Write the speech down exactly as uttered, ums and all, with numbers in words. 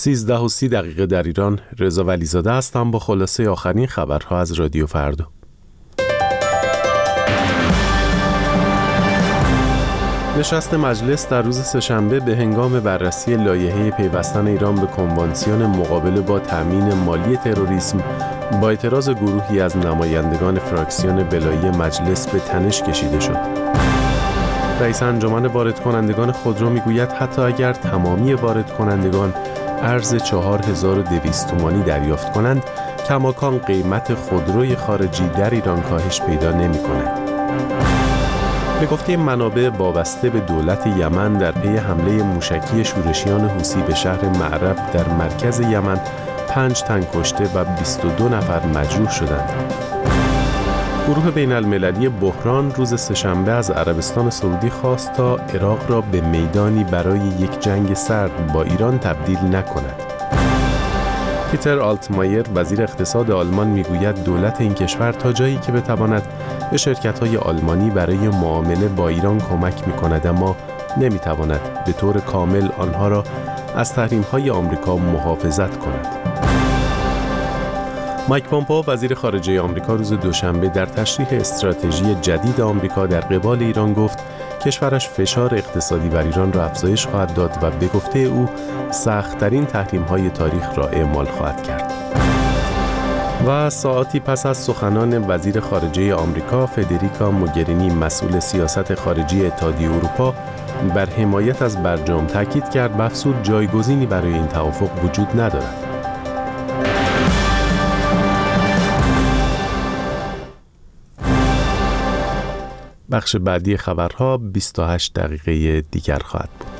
سیزده و سی دقیقه در ایران. رضا ولیزاده هستم با خلاصه آخرین خبرها از رادیو فردا. نشست مجلس در روز سه‌شنبه به هنگام بررسی لایحه پیوستن ایران به کنوانسیون مقابله با تأمین مالی تروریسم با اعتراض گروهی از نمایندگان فراکسیون بلایی مجلس به تنش کشیده شد. رئیس انجمن وارد کنندگان خودرو میگوید حتی اگر تمامی وارد کنندگان ارز چهار هزار و دویست تومانی دریافت کنند، کماکان قیمت خودروی خارجی در ایران کاهش پیدا نمی کند. به گفته منابع وابسته به دولت یمن، در پی حمله موشکی شورشیان حوثی به شهر معرب در مرکز یمن، پنج تن کشته و بیست و دو نفر مجروح شدند. گروه بین المللی بحران روز سه‌شنبه از عربستان سعودی خواست تا عراق را به میدانی برای یک جنگ سرد با ایران تبدیل نکند. پیتر آلتمایر وزیر اقتصاد آلمان میگوید دولت این کشور تا جایی که بتواند به شرکت‌های آلمانی برای معامله با ایران کمک می‌کند، اما نمی‌تواند به طور کامل آنها را از تحریم‌های آمریکا محافظت کند. مایک پومپئو وزیر خارجه آمریکا روز دوشنبه در تشریح استراتژی جدید آمریکا در قبال ایران گفت کشورش فشار اقتصادی بر ایران را افزایش خواهد داد و به گفته او سخت‌ترین تحریم‌های تاریخ را اعمال خواهد کرد. و ساعاتی پس از سخنان وزیر خارجه آمریکا فدریکا موگرینی مسئول سیاست خارجی اتحادیه اروپا بر حمایت از برجام تاکید کرد و افزود جایگزینی برای این توافق وجود ندارد. بخش بعدی خبرها بیست و هشت دقیقه دیگر خواهد بود.